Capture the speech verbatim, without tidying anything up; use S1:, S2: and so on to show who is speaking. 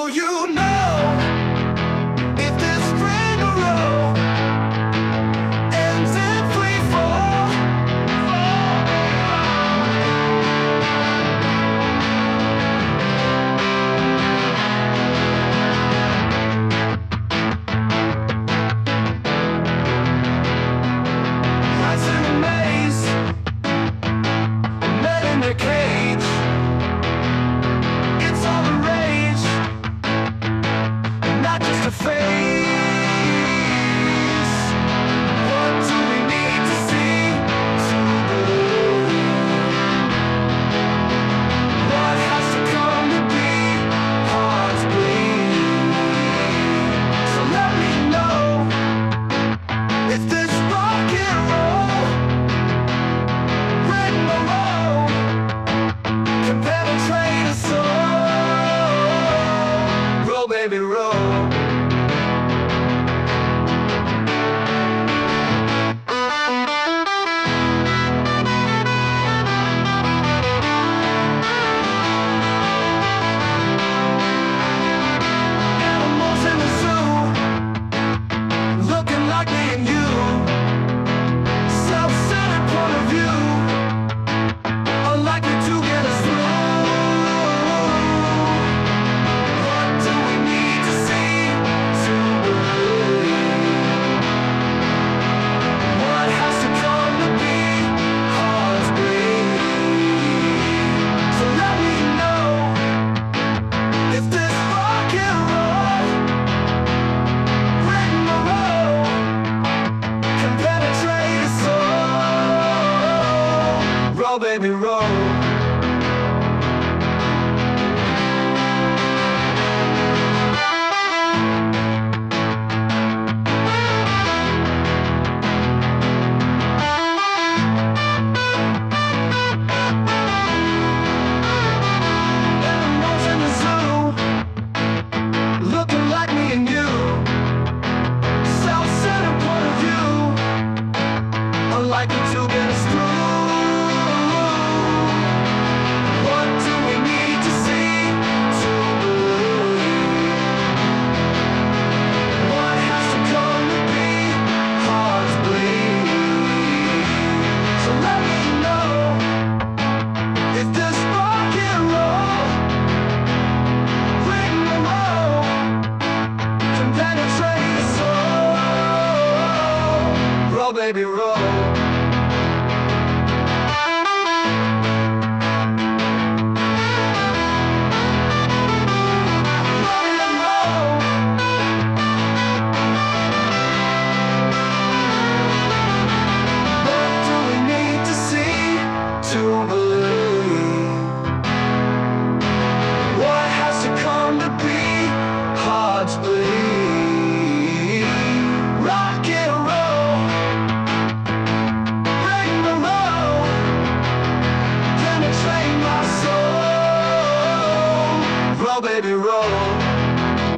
S1: you know if this string of rope ends in free fall? Rats in a maze, men in a cage. It's all the rage, not just a phase. What do we need to see to believe? What has to come to be? Hearts bleed. So let me know if this rock and roll, red and roll, can penetrate a soul. Roll, baby, roll. Animals in the zoo, looking like me and you. Self-centered point of view, unlikely to get us through. What do we need to see to believe? What has to come to be? Hearts bleed. So let me know if this rock and roll, red and roll, can penetrate a soul. Roll, baby, roll. Animals in the zoo, looking like me and you. Self-centered point of view, unlikely to get us through. What do we need to see to believe? What has to come to be? Hearts bleed. So let me know if this rock and roll, ring and roll, can penetrate a soul. Roll, baby, roll. What do we need to see to believe? What has to come to be? Hearts bleed. Rock and roll, ring the roll, penetrate my soul. Roll, baby, roll.